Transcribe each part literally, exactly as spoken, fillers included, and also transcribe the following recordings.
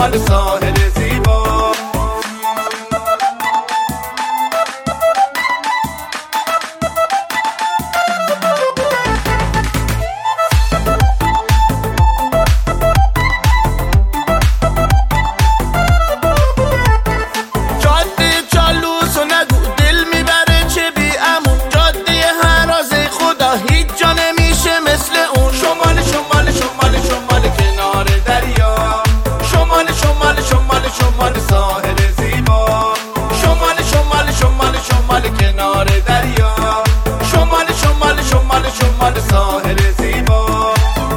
شمال ساحل زیبا. شمال ساحل زیبا، شمال شمال شمال شمال کنار دریا، شمال شمال شمال شمال ساحل زیبا.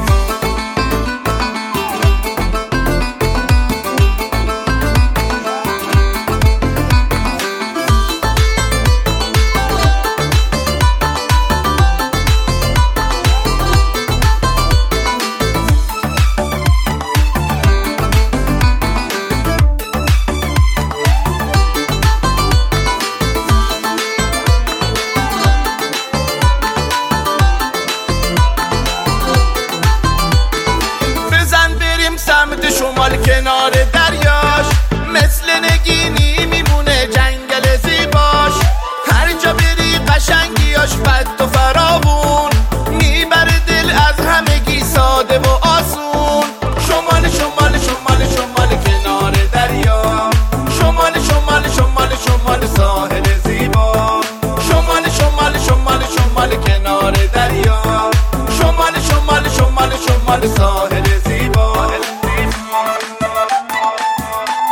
سمت شمال کنار دریاش، مثل نگینی میمونه جنگل زیباش. هر جا بری قشنگیاش فت و فراوون، میبره دل از همگی ساده و آسون. شمال شمال شمال شمال کنار دریا، شمال شمال شمال شمال ساحل زیبا، شمال شمال شمال شمال کنار دریا، شمال شمال شمال شمال ساحل زیبا.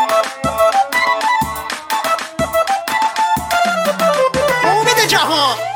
امید جهان